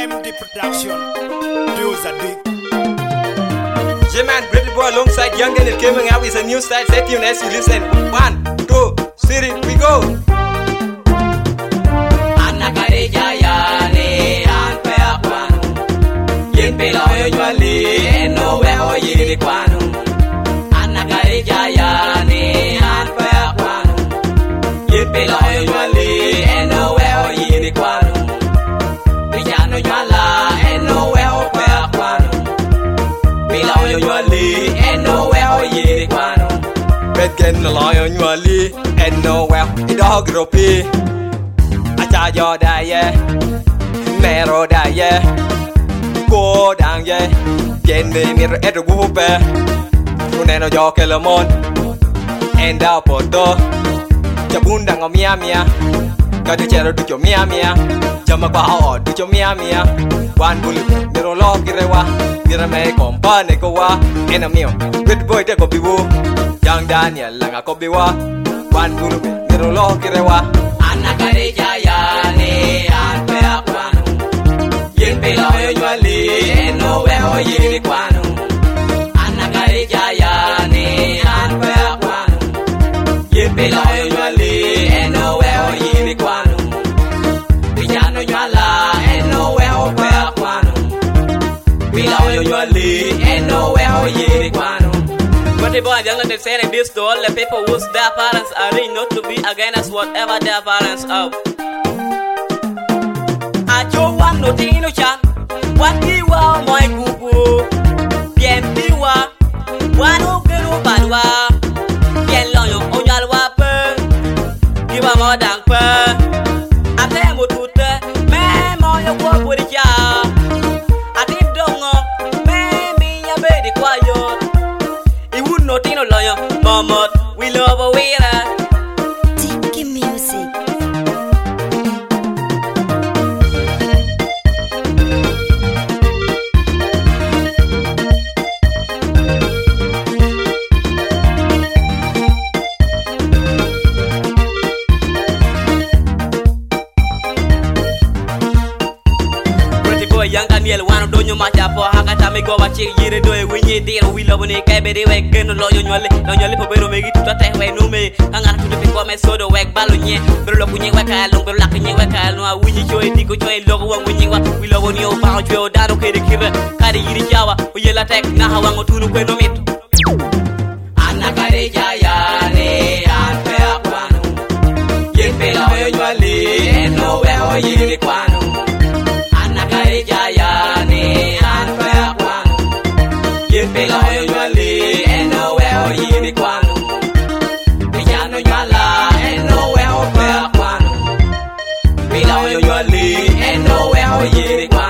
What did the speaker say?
MD Production. Those are big. J-Man, Brady Boy alongside Young and it coming out with a new style. Stay tuned as you listen. 1, 2, 3, we go. Getting the lawyer on your lee, and nowhere, it all gropey. I charge your die, yeah, narrow die, yeah, go down, yeah, get the mirror at the whoop, Runeno York Elamon, and out for door, Jabundang of Miamia, got the chair to your Miamia, Jamaba, to your Miamia, one bullet, mirror log, Girewa, Girame, company, go and a meal, with boy, take up the woo. Young Daniel lang ako biwa One guru miro lo kirewa Anakareja ya ne anpe akwano Yen pelo yo nyali eno weho yiri kwano Anakareja ya ne anpe akwano Yen pelo yo nyali eno weho yiri kwano Vijano nyala eno weho pe akwano Pelo yo nyali eno weho yiri kwano But the boy young and saying this to all the people whose their parents are ready not to be against whatever their parents are. I don't want no dino chan. What you want, my cuckoo? Bien, you are one of the Padua. Bien, long on your wapper. Give a more than per. I tell you to the man on your work with a jar. I think don't know, man, me a baby quiet. No tino lawyer, mama, we love a winner. Tiki music. Pretty boy, young Daniel, one of Donyo Machapo, Hakata me go watch it, do it when you deal, we love it, baby, we can no lawyer, no your lip, pero make it to the way no me, hang out to the people, my soda, wag balloon, but look when you work out, long, but like you work out, no, when you show it, you go logo when you want, we love on your bound, you down, okay, the killer, carry it, Java, we yell attack, now how I'm going to quit no meat. Anakareja ya ne, and fair quano, yen pelo yo nyali, and nowhere yiri quano. Anakareja ya ne, and fair quano, yen pelo yo nyali, and nowhere yiri quano. Vijano nyala, and nowhere fair quano, pelo yo nyali, and nowhere yiri quano.